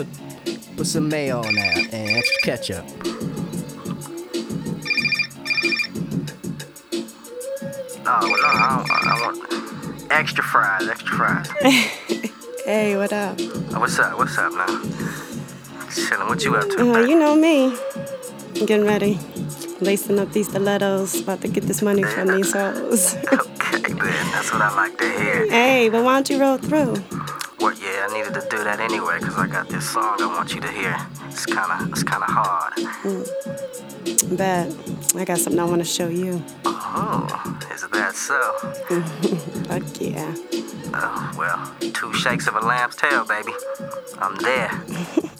Put some mayo on there and extra ketchup. No, I want extra fries, extra fries. Hey, what up? What's up now? Chillin', what you up to? You know me. Getting ready. Lacing up these stilettos. About to get this money from these hoes. Okay, then. That's what I like to hear. Hey, but why don't you roll through? Well, yeah, I needed to do that anyway, because I got this song I want you to hear. It's kinda hard. Bet. I got something I want to show you. Oh, is that so? Fuck yeah. Oh, well, 2 shakes of a lamb's tail, baby. I'm there.